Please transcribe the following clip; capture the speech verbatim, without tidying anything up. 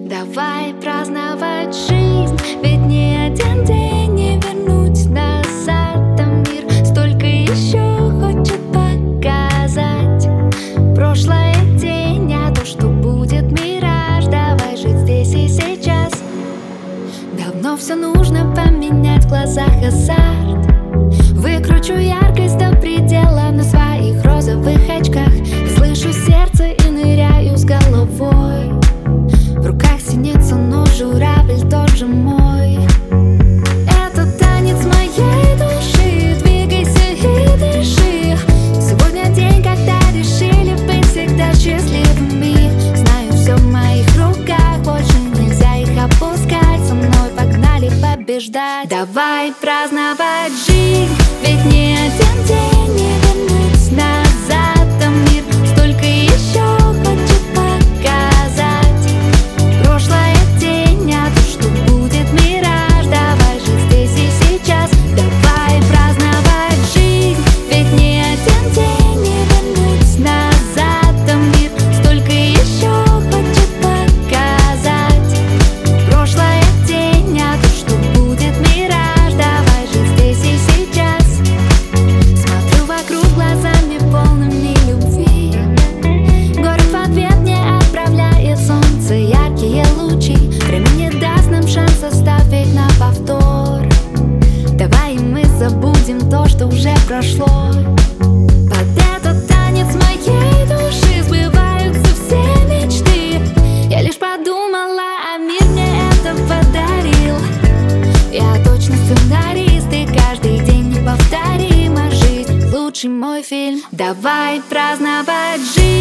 Давай праздновать жизнь, ведь ни один день не вернуть назад. Там мир столько еще хочет показать. Прошлое тень, а то, что будет мираж. Давай жить здесь и сейчас. Давно все нужно поменять в глазах азарт. Выкручу яркость до предела на своих розовых очках. Слышу сердце и ныряю с головой. В руках синица, но журавль тоже мой. Это танец моей души. Двигайся и дыши. Сегодня день, когда решили быть всегда счастливыми. Знаю, все в моих руках, больше нельзя их опускать. Со мной погнали побеждать. Давай праздновать жизнь, ведь ни один день не вернуть назад. Там мир столько еще хочет показать. Прошлое тень, а то, что будет мираж. Давай жить здесь и сейчас. Давай праздновать жизнь, ведь ни один день не вернуть назад. Там мир столько еще хочет показать. Прошлое тень, а то, что будет мираж. Давай жить здесь и сейчас. Смотрю вокруг глазами полными любви. Город в ответ мне отправляет солнце яркие лучи. Время не даст нам шанс оставить на повтор. Давай и мы забудем то, что уже прошло. Под этот танец моей души сбываются все мечты. Я лишь подумала, а мир мне это подарил. Я точно сценарист, и каждый день неповторима жизнь. Лучший мой фильм. Давай праздновать жизнь.